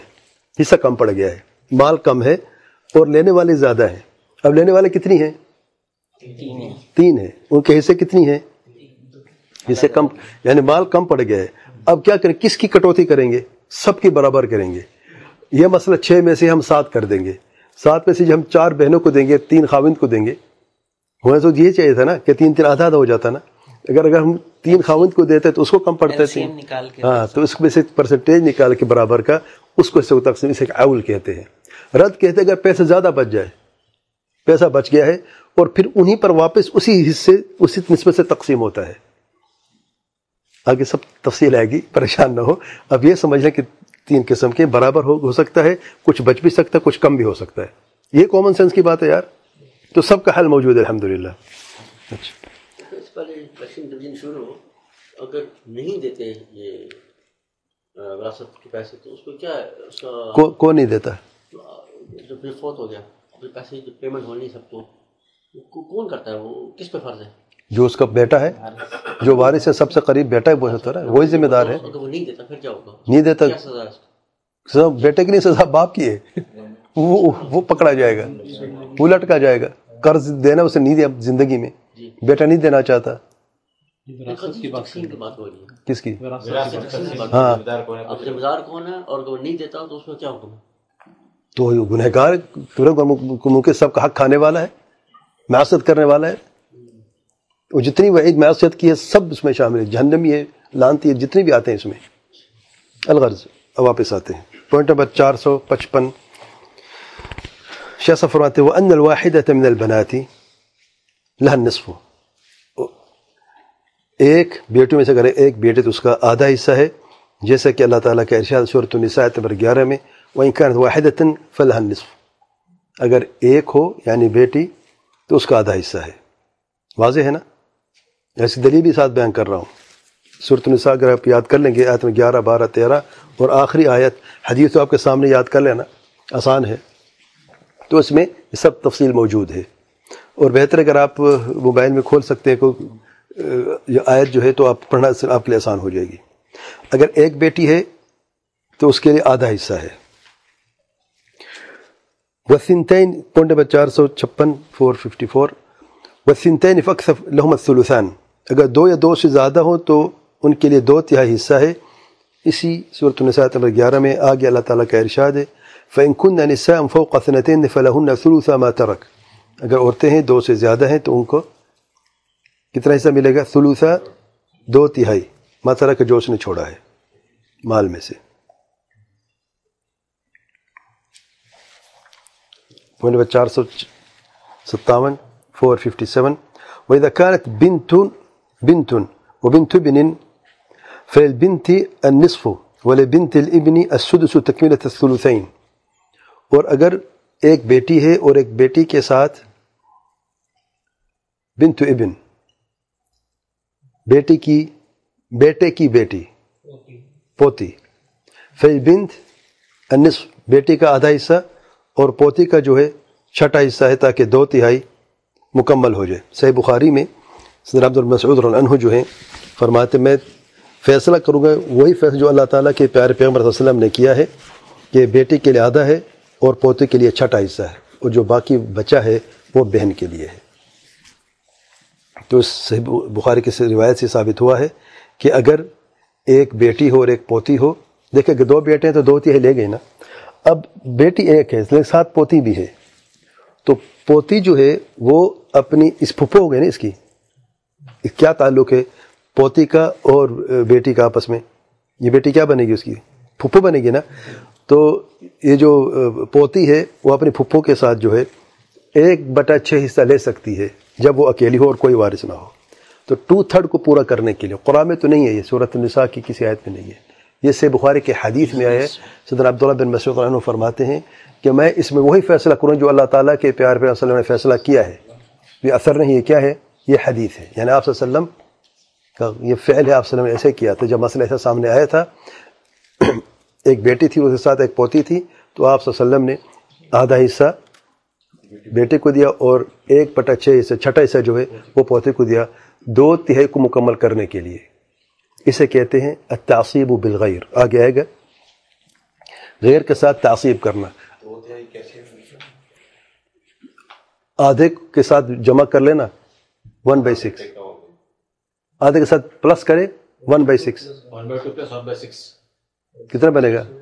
حصہ کم پڑ گیا ہے، مال کم ہے اور لینے والے زیادہ ہیں. اب لینے والے کتنی ہیں؟ تین ہیں. ان کے حصے کتنی ہیں؟ حصے کم، یعنی مال کم پڑ گیا ہے. اب کیا کریں؟ کس کی کٹوتی کریں گے؟ سب کی برابر کریں گے. یہ مسئلہ چھ میں سے ہم سات کر دیں گے. سات میں سے جو ہم چار بہنوں کو دیں گے، تین خاوند کو دیں گے. ہمیں تو یہ چاہیے تھا نا کہ تین تین آدھا آدھا ہو جاتا نا. اگر اگر ہم تین خاوند کو دیتے تو اس کو کم پڑتے تھے. ہاں، تو اس میں سے پرسنٹیج نکال کے برابر کا اس کو تقسیم سے عول کہتے ہیں. رد کہتے ہیں اگر پیسے زیادہ بچ جائے، پیسہ بچ گیا ہے اور پھر انہی پر واپس اسی حصے اسی نسبت سے تقسیم ہوتا ہے. آگے سب تفصیل آئے گی، پریشان نہ ہو. اب یہ سمجھ لیں کہ تین قسم کے برابر ہو ہو سکتا ہے، کچھ بچ بھی سکتا ہے، کچھ کم بھی ہو سکتا ہے. یہ کامن سینس کی بات ہے یار. تو سب کا حل موجود ہے الحمدللہ. اچھا، اس پر قسم ڈویژن شروع اگر نہیں دیتے یہ وراثت کے پیسے تو اس کو کیا ہے؟ اس کا کو کو نہیں دیتا جب پھر فوت ہو گیا پھر پیسے جو پیمنٹ ہو نہیں سب تو کون کرتا ہے؟ وہ کس پہ فرض ہے؟ جو اس کا بیٹا ہے، جو وارث ہے، سب سے قریب بیٹا ہے، وہ ہوتا ہے، وہی ذمہ دار ہے. اگر وہ نہیں دیتا پھر کیا ہوگا؟ نہیں دیتا، کیا سزا ہے اس کی؟ سزا بیٹے کی نہیں، سزا باپ کی ہے. وہ وہ پکڑا جائے گا، وہ لٹکا جائے گا. قرض دینا اسے نہیں دیا زندگی میں، بیٹا نہیں دینا چاہتا. تقسیم کی بات ہو رہی ہے. کس کی؟ ہاں، اب ذمہ دار کون ہے اور اگر وہ نہیں دیتا تو اس میں کیا حکم ہے؟ تو گنہگار ممکن سب کا حق کھانے والا ہے، معصیت کرنے والا ہے. وہ جتنی وعید معصیت کی ہے سب اس میں شامل ہے. جہنمی ہے، لعنتی ہے، جتنے بھی آتے ہیں اس میں. الغرض اب واپس آتے ہیں پوائنٹ نمبر چار سو پچپن. شاہ صاحب فرماتے ہیں وَأَنَّ الْوَاحِدَةَ مِنَ الْبَنَاتِ لَهَا النِّصْفُ. ایک بیٹوں میں سے اگر ایک بیٹے تو اس کا آدھا حصہ ہے، جیسا کہ اللہ تعالیٰ کا ارشاد سورۃ النساء نمبر گیارہ میں وَإِنْ كَانَتْ وَاحِدَةً فَلَهَا النِّصْفُ. اگر ایک ہو یعنی بیٹی تو اس کا آدھا حصہ ہے. واضح ہے نا؟ ایسی دلیل بھی ساتھ بیان کر رہا ہوں. سورۃ النساء اگر آپ یاد کر لیں گے آیت میں گیارہ بارہ تیرہ اور آخری آیت حدیث تو آپ کے سامنے یاد کر لینا، آسان ہے. تو اس میں یہ سب تفصیل موجود ہے. اور بہتر اگر آپ موبائل میں کھول سکتے ہیں کوئی یہ آیت جو ہے تو آپ پڑھنا آپ کے لیے آسان ہو جائے گی. اگر ایک بیٹی ہے تو اس کے لیے آدھا حصہ ہے. وَالثِّنْتَيْنِ پوائنٹ نمبر چار سو چھپن فور ففٹی فور وَالثِّنْتَيْنِ فَأَكْثَرَ لَهُمَا الثُّلُثَانِ. اگر دو یا دو سے زیادہ ہوں تو ان کے لیے دو تہائی حصہ ہے. اسی سورۃ النساء نمبر گیارہ میں آگے اللہ تعالیٰ کا ارشاد ہے فَإِن كُنَّ نِسَاءً فَوْقَ اثْنَتَيْنِ فَلَهُنَّ ثُلُثَ مَا تَرَكَ. اگر عورتیں ہیں دو سے زیادہ ہیں تو ان کو کتنا حصہ ملے گا؟ ثلث، دو تہائی، ما ترک جو اس نے چھوڑا ہے مال میں سے. پوائنٹ نمبر چار سو ستاون فور ففٹی سیون وَإِذَا كَانَتْ بِنْتٌ بِنْتٌ وَبِنْتُ ابْنٍ فَلِلْبِنْتِ النِّصْفُ وَلِبِنْتِ الْإِبْنِ السُّدُسُ تَكْمِلَةَ الثُّلُثَيْنِ. اور اگر ایک بیٹی ہے اور ایک بیٹی کے ساتھ بنت ابن، بیٹی کی بیٹے کی بیٹی پوتی، فَلِلْبِنْتِ النِّصْفُ بیٹی کا آدھا حصہ اور پوتی کا جو ہے چھٹا حصہ ہے تاکہ دو تہائی مکمل ہو جائے. صحیح بخاری میں سیدنا عبد المسعود رضی اللہ عنہ جو ہیں فرماتے میں فیصلہ کروں گا وہی فیصلہ جو اللہ تعالیٰ کے پیارے پیغمبر صلی اللہ علیہ وسلم نے کیا ہے کہ بیٹی کے لیے آدھا ہے اور پوتے کے لیے چھٹا حصہ ہے اور جو باقی بچا ہے وہ بہن کے لیے ہے. تو اس صحیح بخاری کی روایت سے ثابت ہوا ہے کہ اگر ایک بیٹی ہو اور ایک پوتی ہو، دیکھیں کہ دو بیٹے ہیں تو دو تہائی لے گئے نا. اب بیٹی ایک ہے لیکن ساتھ پوتی بھی ہے، تو پوتی جو ہے وہ اپنی اس پھپھو ہو گئے نا، اس کی کیا تعلق ہے پوتی کا اور بیٹی کا آپس میں؟ یہ بیٹی کیا بنے گی؟ اس کی پھپھو بنے گی نا. تو یہ جو پوتی ہے وہ اپنی پھپھو کے ساتھ جو ہے ایک بٹا چھ حصہ لے سکتی ہے جب وہ اکیلی ہو اور کوئی وارث نہ ہو. تو ٹو تھرڈ کو پورا کرنے کے لیے قرآن میں تو نہیں ہے، یہ سورۃ النساء کی کسی آیت میں نہیں ہے، یہ سے بخاری کے حدیث میں آیا ہے. سیدنا عبداللہ بن مسعود رضی اللہ عنہ فرماتے ہیں کہ میں اس میں وہی فیصلہ کروں جو اللہ تعالیٰ کے پیار پیغمبر صلی اللہ علیہ وسلم نے فیصلہ کیا ہے. یہ اثر نہیں ہے، کیا ہے؟ یہ حدیث ہے. یعنی آپ صلی اللہ علیہ وسلم کا یہ فعل ہے، آپ صلی اللہ علیہ وسلم نے ایسے کیا تھا. جب مسئلہ ایسا سامنے آیا تھا، ایک بیٹی تھی اس کے ساتھ ایک پوتی تھی، تو آپ صلی اللہ علیہ وسلم نے آدھا حصہ بیٹے کو دیا اور ایک بٹا چھ حصہ چھٹا حصہ جو ہے وہ پوتے کو دیا، دو تہائی کو مکمل کرنے کے لیے. اسے کہتے ہیں التعصیب بالغیر. آگے آئے گا غیر کے ساتھ تعصیب کرنا. آدھے کے ساتھ جمع کر لینا ون بائی سکس, آدھے کے ساتھ پلس کرے ون بائی سکس, کتنا بنے گا؟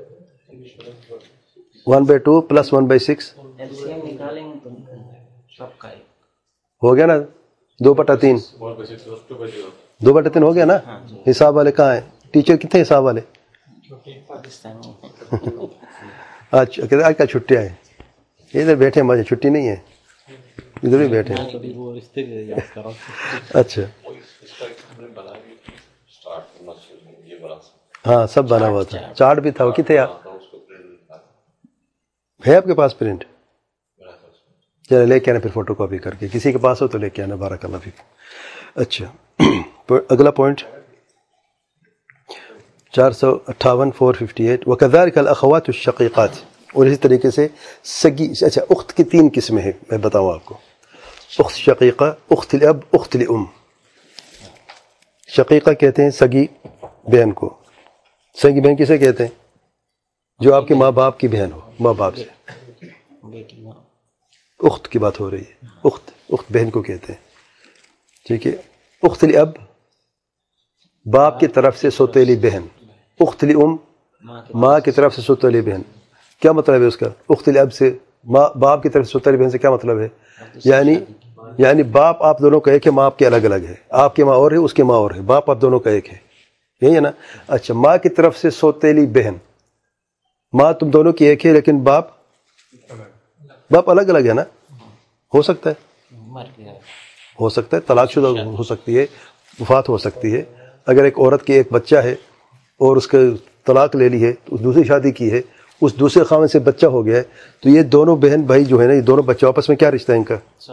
One by two plus one by six ہو گیا نا, دو بٹا تین, دو بٹا تین ہو گیا نا. حساب والے کہاں ہیں؟ ٹیچر کتنے حساب والے؟ آج آج کل چھٹیاں ہیں, ادھر بیٹھے مزے, چھٹی نہیں ہے, ادھر بھی بیٹھے. اچھا ہاں سب بنا ہوا تھا, چارٹ بھی تھا. وہ کتنے ہے آپ کے پاس پرنٹ؟ چلے لے کے آنا پھر فوٹو کاپی کر کے, کسی کے پاس ہو تو لے کے آنا. بارک اللہ فیک. اچھا اگلا پوائنٹ چار سو اٹھاون فور ففٹی ایٹ. وکذالک الاخوات الشقیقات, اور اسی طریقے سے سگی. اچھا اخت کی تین قسمیں ہیں, میں بتاؤں آپ کو. اخت شقیقہ, اخت الاب, اخت الام. شقیقہ کہتے ہیں سگی بہن کو. سگی بہن کسے کہتے ہیں؟ جو آپ کے ماں باپ کی بہن ہو, ماں باپ سے. اخت کی بات ہو رہی ہے, اخت اخت بہن کو کہتے ہیں. ٹھیک ہے. اخت الاب باپ کی طرف سے سوتیلی بہن. اخت الام ماں کی طرف سے سوتیلی بہن. کیا مطلب ہے اس کا؟ اخت الاب سے ماں باپ کی طرف سے سوتیلی بہن سے کیا مطلب ہے؟ یعنی یعنی باپ آپ دونوں کا ایک ہے, ماں آپ کے الگ الگ ہے. آپ کی ماں اور ہے, اس کی ماں اور ہے, باپ آپ دونوں کا ایک ہے, یہی ہے نا. اچھا ماں کی طرف سے سوتیلی بہن, ماں تم دونوں کی ایک ہے لیکن باپ باپ الگ الگ ہے نا. ہو سکتا ہے ہو سکتا ہے طلاق شدہ ہو سکتی ہے, وفات ہو سکتی ہے. اگر ایک عورت کی ایک بچہ ہے اور اس کے طلاق لے لی ہے, اس دوسری شادی کی ہے, اس دوسرے خاوند سے بچہ ہو گیا ہے, تو یہ دونوں بہن بھائی جو ہے نا, یہ دونوں بچے آپس میں کیا رشتہ ہے ان کا؟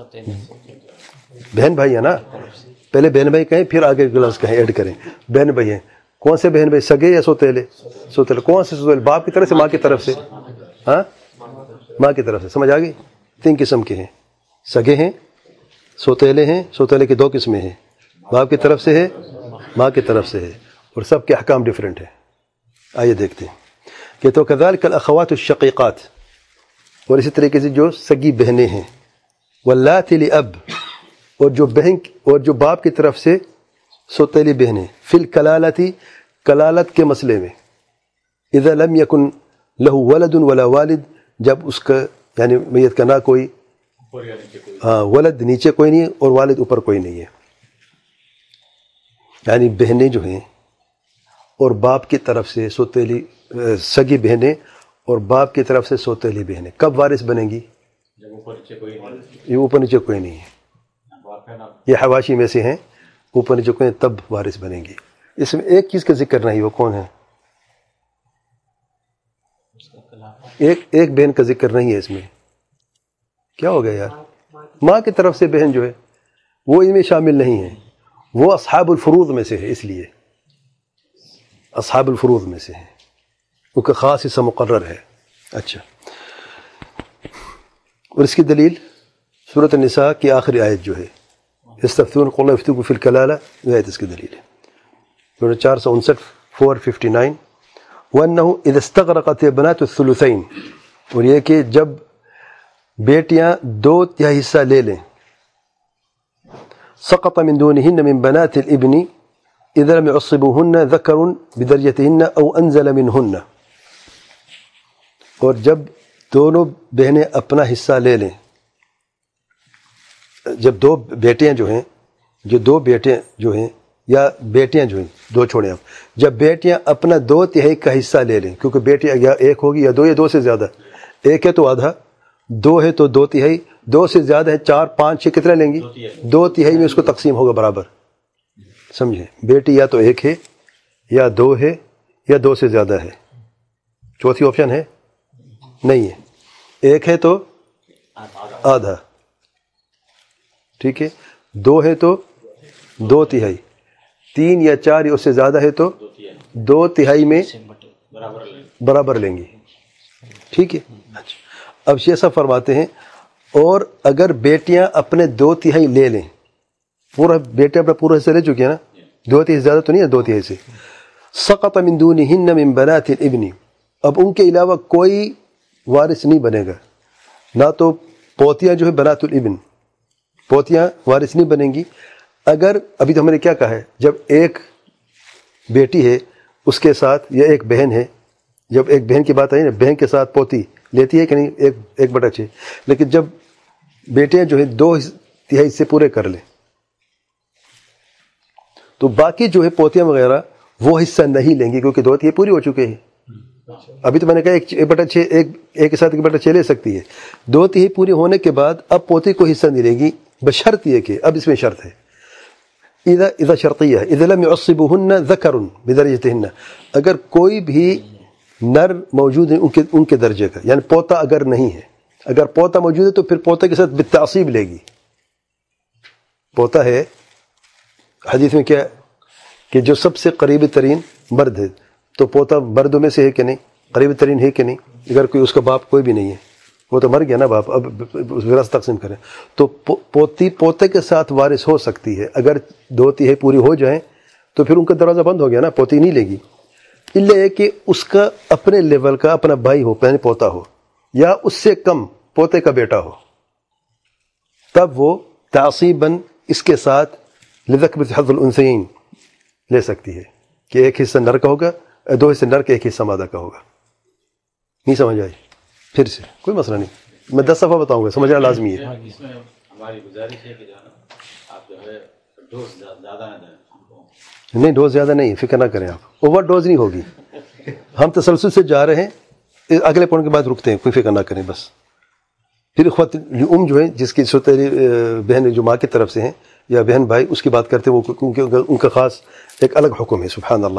بہن بھائی ہے نا. پہلے بہن بھائی کہیں پھر آگے گلاس کہیں ایڈ کریں. بہن بھائی ہیں. کون سے بہن بھائی؟ سگے یا سوتیلے؟ سوتیلے. کون سے سوتیلے؟ باپ کی طرف سے, ماں کی طرف سے؟ ہاں ماں کی طرف سے. سمجھ آ گئی؟ تین قسم کے ہیں, سگے ہیں, سوتیلے ہیں. سوتیلے کی دو قسمیں ہیں, باپ کی طرف سے ہے, ماں کی طرف سے ہے, اور سب کے احکام ڈیفرنٹ ہیں. آئیے دیکھتے ہیں کہ تو کذالک الاخوات الشقیقات, اور اسی طریقے سے جو سگی بہنیں ہیں. واللاتی لاب, اور جو بہن اور جو باپ کی طرف سے سوتیلی بہنیں. فی الکلالتی, کلالت کے مسئلے میں. اذا لم یکن لہ ولد ولا والد, جب اس کا یعنی میت کا نہ کوئی ہاں ولد نیچے کوئی نہیں ہے اور والد اوپر کوئی نہیں ہے. یعنی بہنیں جو ہیں اور باپ کی طرف سے سوتیلی سگی بہنیں اور باپ کی طرف سے سوتیلی بہنیں کب وارث بنیں گی؟ یہ اوپر نیچے کوئی نہیں ہے, یہ حواشی میں سے ہیں, اوپر نیچے کوئی تب وارث بنیں گی. اس میں ایک چیز کا ذکر نہیں, وہ کون ہے؟ ایک ایک بہن کا ذکر نہیں ہے اس میں. کیا ہو گیا یار؟ ماں کی طرف سے بہن جو ہے وہ ان میں شامل نہیں ہے, وہ اصحاب الفروض میں سے ہے, اس لیے اصحاب الفروض میں سے ہے, کیونکہ خاص حصہ مقرر ہے. اچھا, اور اس کی دلیل سورۃ النساء کی آخری آیت جو ہے, یستفتون قل یفتوکم فی الکلالہ, یہ آیت اس کی دلیل ہے. سورہ چار سو انسٹھ فور ففٹی نائن. وَأَنَّهُ إِذَا اسْتَغْرَقَتِ بَنَاتُ الثُّلُثَيْنِ, اور یہ کہ جب بیٹیاں دو تہائی حصہ لے لیں. سقط من دونهن من بنات الابن اذا لم يعصبوهن ذكر بدرجتهن او انزل منهن, اور جب دونوں بہنیں اپنا حصہ لے لیں, جب دو بیٹیاں جو ہیں جو دو بیٹے جو ہیں یا بیٹیاں جو ہیں, دو چھوڑیں آپ, جب بیٹیاں اپنا دو تہائی کا حصہ لے لیں, کیونکہ بیٹیاں یا ایک ہوگی یا دو یا دو سے زیادہ, ایک ہے تو آدھا, دو ہے تو دو تہائی, دو سے زیادہ ہے چار پانچ چھ, کتنا لیں گی؟ دو تہائی میں اس کو تقسیم ہوگا برابر. سمجھیں, بیٹی یا تو ایک ہے یا دو ہے یا دو سے زیادہ ہے, چوتھی آپشن ہے نہیں ہے. ایک ہے تو آدھا, ٹھیک ہے, دو ہے تو دو تہائی, تین یا چار یا اس سے زیادہ ہے تو دو تہائی میں برابر لیں گی. ٹھیک ہے. اچھا, اب یہ سب فرماتے ہیں, اور اگر بیٹیاں اپنے دو تہائی لے لیں, پورا بیٹے اپنا پورا حصہ لے چکے ہیں نا, دو تہائی زیادہ تو نہیں ہے, دو تہائی سے. سقط من دونهن من بنات الابن, اب ان کے علاوہ کوئی وارث نہیں بنے گا، نہ تو پوتیاں جو ہے بنات الابن، پوتیاں وارث نہیں بنیں گی. اگر ابھی تو ہم نے کیا کہا ہے، جب ایک بیٹی ہے اس کے ساتھ یا ایک بہن ہے، جب ایک بہن کی بات آئی نا، بہن کے ساتھ پوتی لیتی ہے کہ نہیں، ایک ایک بٹا چھ. لیکن جب بیٹیاں جو ہے دو تہائی حصے پورے کر لیں تو باقی جو ہے پوتیاں وغیرہ وہ حصہ نہیں لیں گی، کیونکہ دو تہائی پوری ہو چکے ہیں. ابھی تو میں نے کہا ایک ایک بٹا چھ ایک ایک کے ساتھ ایک بٹا چھ لے سکتی ہے. دو تہائی پوری ہونے کے بعد اب پوتی کو حصہ نہیں لے گی، بشرط یہ کہ اب اس میں شرط ہے، اذا اذا شرطیہ ہے، اذا لم يعصبهن ذکر بدرجتهن، اگر کوئی بھی نر موجود ہے ان کے ان کے درجے کا، یعنی پوتا اگر نہیں ہے، اگر پوتا موجود ہے تو پھر پوتے کے ساتھ بالتعصیب لے گی. پوتا ہے حدیث میں کیا کہ جو سب سے قریبی ترین مرد ہے، تو پوتا مردوں میں سے ہے کہ نہیں، قریبی ترین ہے کہ نہیں. اگر کوئی اس کا باپ کوئی بھی نہیں ہے، وہ تو مر گیا نا باپ، اب وراثت تقسیم کریں تو پوتی پوتے کے ساتھ وارث ہو سکتی ہے. اگر دو تہائی پوری ہو جائیں تو پھر ان کا دروازہ بند ہو گیا نا، پوتی نہیں لے گی. الا یہ کہ اس کا اپنے لیول کا اپنا بھائی ہو، پہلے پوتا ہو، یا اس سے کم پوتے کا بیٹا ہو، تب وہ تعصیباً اس کے ساتھ لذکر مثل حظ الانثیین لے سکتی ہے کہ ایک حصہ نر کا ہوگا، دو حصے نر کا، ایک حصہ مادہ کا ہوگا. نہیں سمجھ آئی؟ پھر سے کوئی مسئلہ نہیں، میں دس دفعہ بتاؤں گا، سمجھنا لازمی ہے. اس میں ہماری گزارش ہے کہ جو ہے نا آپ جو ہے ڈوز زیادہ نہ دیں. نہیں ڈوز زیادہ نہیں، فکر نہ کریں آپ، اوور ڈوز نہیں ہوگی. ہم تسلسل سے جا رہے ہیں، اگلے پوائنٹ کے بعد رکتے ہیں، کوئی فکر نہ کریں بس. پھر اخوت ام جو ہے، جس کی سوتیلی بہن جو ماں کی طرف سے ہیں یا بہن بھائی، اس کی بات کرتے ہیں، وہ کیونکہ ان کا خاص ایک الگ حکم ہے. سبحان اللہ.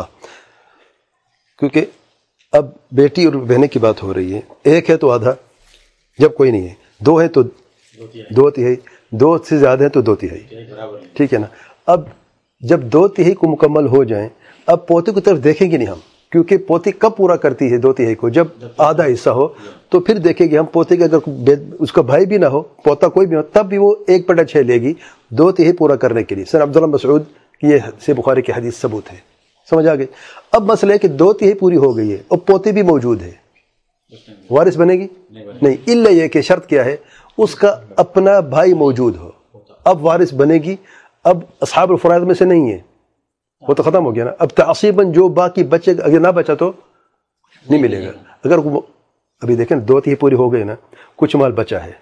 کیونکہ اب بیٹی اور بہنیں کی بات ہو رہی ہے، ایک ہے تو آدھا جب کوئی نہیں ہے، دو ہے تو دو تہائی، دو سے زیادہ ہیں تو دو تہائی، ٹھیک ہے نا. اب جب دو تہائی کو مکمل ہو جائیں، اب پوتے کی طرف دیکھیں گے نہیں ہم، کیونکہ پوتی کب پورا کرتی ہے دو تہائی کو، جب آدھا حصہ ہو. تو پھر دیکھیں گے ہم پوتے کے، اگر اس کا بھائی بھی نہ ہو، پوتا کوئی بھی ہو، تب بھی وہ ایک بٹا چھ لے گی دو تہائی پورا کرنے کے لیے. سر عبداللہ مسعود یہ سے بخاری کی حدیث ثبوت ہے. سمجھ آ گئی؟ اب مسئلہ ہے کہ دو تہائی پوری ہو گئی ہے اور پوتی بھی موجود ہے، وارث بنے گی نہیں. الا یہ کہ شرط کیا ہے، اس کا اپنا بھائی موجود ہو، اب وارث بنے گی. اب اصحاب الفرائض میں سے نہیں ہے، وہ تو ختم ہو گیا نا. اب تعصیباً جو باقی بچے، اگر نہ بچا تو نہیں ملے گا. اگر ابھی دیکھیں دو تہائی پوری ہو گئی نا، کچھ مال بچا ہے،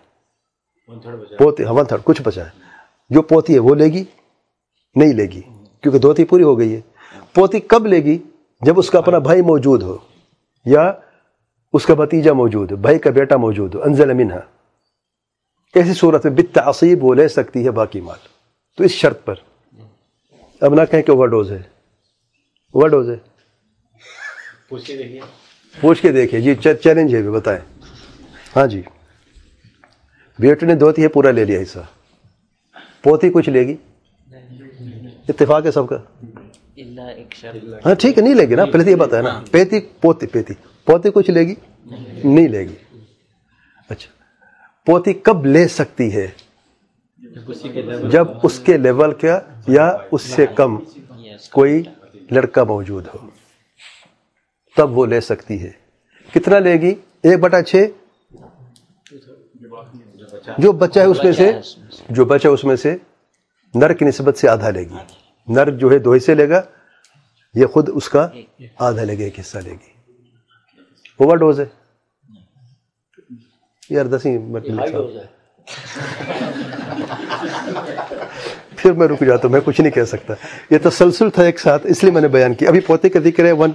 پوتے ون تھرڈ کچھ بچا ہے، جو پوتی ہے وہ لے گی نہیں لے گی، کیونکہ دو تہائی پوری ہو گئی ہے. پوتی کب لے گی؟ جب اس کا اپنا بھائی موجود ہو یا اس کا بھتیجا موجود ہو، بھائی کا بیٹا موجود ہو، انزل منہا. ایسی صورت میں بالتعصیب وہ لے سکتی ہے باقی مال. تو اس شرط پر اب نہ کہیں کہ اوور ڈوز ہے، اوور ڈوز ہے. پوچھ کے دیکھیے، پوچھ کے دیکھیے جی، چیلنج ہے، بتائیں. ہاں جی، بیٹے نے دو تہائی پورا لے لیا حصہ، پوتی کچھ لے گی؟ اتفاق ہے سب کا. ہاں ٹھیک ہے، نہیں لے گی نا، پہلے تو یہ بتایا نا. پیتی پوتی پیتی پوتی کچھ لے گی؟ نہیں لے گی. اچھا، پوتی کب لے سکتی ہے؟ جب اس کے لیول کا یا اس سے کم کوئی لڑکا موجود ہو، تب وہ لے سکتی ہے. کتنا لے گی؟ ایک بٹا چھ. جو بچہ ہے اس میں سے، جو بچہ اس میں سے نر کی نسبت سے آدھا لے گی. نر جو ہے دو حصے لے گا، یہ خود اس کا آدھا لے گا، ایک حصہ لے گی. اوور ڈوز ہے یار، دس ہی پھر میں رک جاتا ہوں، میں کچھ نہیں کہہ سکتا. یہ تسلسل تھا ایک ساتھ، اس لیے میں نے بیان کیا. ابھی پوتے کا ذکر ہے ون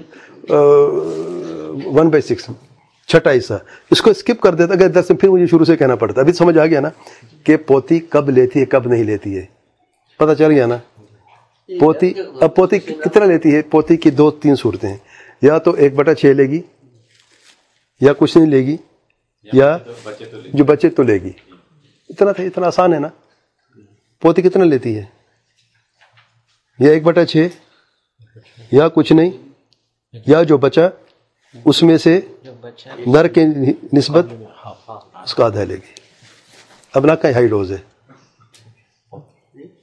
ون بائی سکس، چھٹا حصہ. اس کو اسکپ کر دیتا اگر درس میں، پھر مجھے شروع سے کہنا پڑتا. ابھی سمجھ آ گیا نا کہ پوتی کب لیتی ہے کب نہیں لیتی ہے، پتہ چل گیا نا. پوتی اب پوتی کتنا لیتی ہے؟ پوتی کی دو تین صورتیں ہیں، یا تو ایک بٹا چھ لے گی، یا کچھ نہیں لے گی، یا جو بچے تو لے گی. اتنا تھا، اتنا آسان ہے نا. پوتی کتنا لیتی ہے؟ یا ایک بٹا چھ، یا کچھ نہیں، یا جو بچا اس میں سے نر کے نسبت اس کا آدھا لے گی. اب نہ کہیں ہائی ڈوز ہے،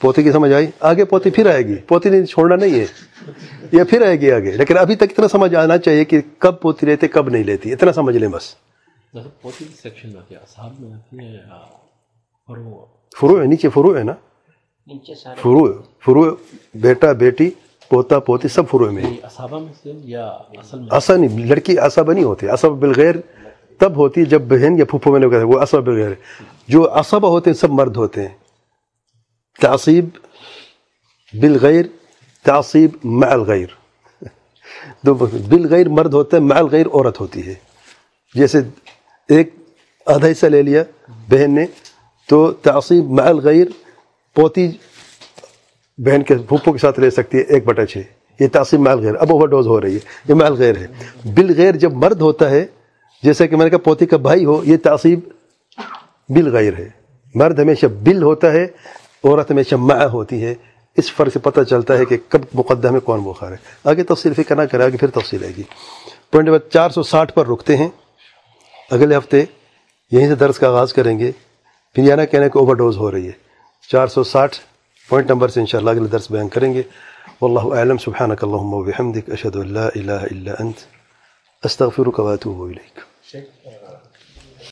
پوتی کی سمجھ آئی؟ آگے پوتی پھر آئے گی، پوتی نے چھوڑنا نہیں ہے، یہ پھر آئے گی آگے، لیکن ابھی تک اتنا سمجھ آنا چاہیے کہ کب پوتی لیتے کب نہیں لیتی، اتنا سمجھ لیں بس. پوتی کی سیکشن میں کیا اصحاب میں آتی ہے یا فروع؟ فروع ہے، نیچے فروع ہے نا، نیچے سارے فروع فروع بیٹا بیٹی پوتا پوتی سب فروع میں. اصحابہ میں سے یا اصل میں؟ اصل نہیں، لڑکی عصبہ نہیں ہوتی، عصبہ بالغیر تب ہوتی ہے جب بہن یا پھوپھو میں نے کہا وہ عصبہ بالغیر ہے. جو عصبہ ہوتے ہیں سب مرد ہوتے ہیں. تعصیب بالغیر، تعصیب مع الغیر، دو بالغیر مرد ہوتا ہے، مع الغیر عورت ہوتی ہے. جیسے ایک آدھا حصہ لے لیا بہن نے تو تعصیب مع الغیر پوتی بہن کے پھوپھو کے ساتھ لے سکتی ہے ایک بٹا چھ، یہ تعصیب مع الغیر. اب اوور ڈوز ہو رہی ہے، یہ مع الغیر ہے. بالغیر جب مرد ہوتا ہے، جیسے کہ میں نے کہا پوتی کا بھائی ہو، یہ تعصیب بالغیر ہے. مرد ہمیشہ بل ہوتا ہے، عورت ہمیشہ مع ہوتی ہے. اس فرق سے پتہ چلتا ہے کہ کب مقدم ہے کون مؤخر ہے. آگے تفصیل فکر نہ کرے، آگے پھر تفصیل آئے گی. پوائنٹ نمبر چار سو ساٹھ پر رکتے ہیں. اگلے ہفتے یہیں سے درس کا آغاز کریں گے، پھر یہ نہ کہنا کہ اوور ڈوز ہو رہی ہے. چار سو ساٹھ پوائنٹ نمبر سے انشاءاللہ اگلے درس بیان کریں گے. واللہ اعلم. سبحانک اللہم و بحمدک، اشہد ان لا الہ الا انت، استغفرک و اتوب الیک.